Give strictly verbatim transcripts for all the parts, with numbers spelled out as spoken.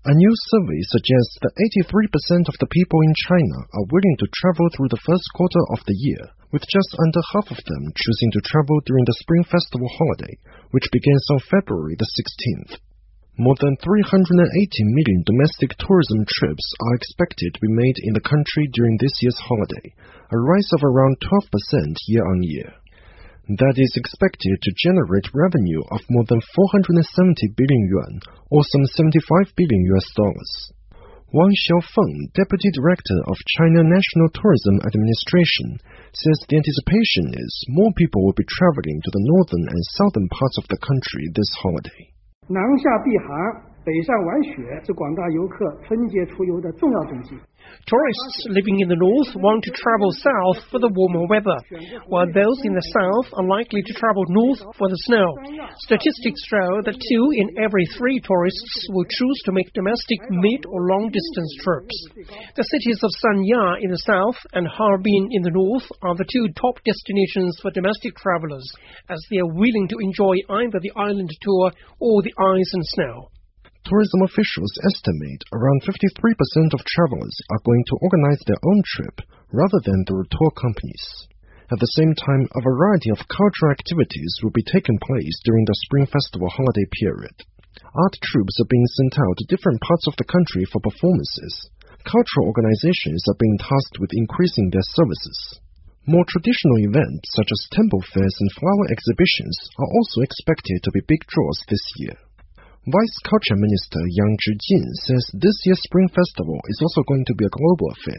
A new survey suggests that eighty-three percent of the people in China are willing to travel through the first quarter of the year, with just under half of them choosing to travel during the Spring Festival holiday, which begins on February the sixteenth. More than three hundred eighty million domestic tourism trips are expected to be made in the country during this year's holiday, a rise of around twelve percent year-on-year. That is expected to generate revenue of more than four hundred seventy billion yuan, or some seventy-five billion U S dollars. Wang Xiaofeng, Deputy Director of China National Tourism Administration, says the anticipation is more people will be traveling to the northern and southern parts of the country this holiday. 南下避寒，北上玩雪是广大游客春节出游的重要踪迹。 Tourists living in the north want to travel south for the warmer weather, while those in the south are likely to travel north for the snow. Statistics show that two in every three tourists will choose to make domestic mid- or long-distance trips. The cities of Sanya in the south and Harbin in the north are the two top destinations for domestic travelers, as they are willing to enjoy either the island tour or the ice and snow. Tourism officials estimate around fifty-three percent of travelers are going to organize their own trip rather than through tour companies. At the same time, a variety of cultural activities will be taking place during the Spring Festival holiday period. Art troupes are being sent out to different parts of the country for performances. Cultural organizations are being tasked with increasing their services. More traditional events such as temple fairs and flower exhibitions are also expected to be big draws this year. Vice Culture Minister Yang Zhijin says this year's Spring Festival is also going to be a global affair.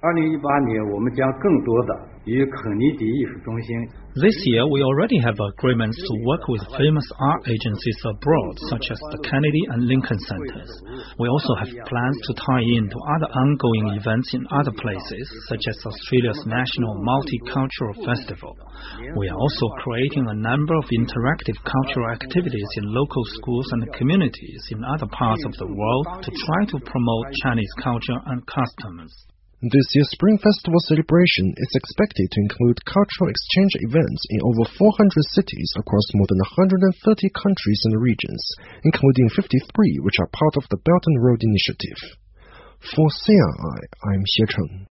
This year, we already have agreements to work with famous art agencies abroad, such as the Kennedy and Lincoln Centers. We also have plans to tie in to other ongoing events in other places, such as Australia's National Multicultural Festival. We are also creating a number of interactive cultural activities in local schools and communities in other parts of the world to try to promote Chinese culture and customs. This year's Spring Festival celebration is expected to include cultural exchange events in over four hundred cities across more than one hundred thirty countries and regions, including fifty-three which are part of the Belt and Road Initiative. For C R I, I'm Xie Cheng.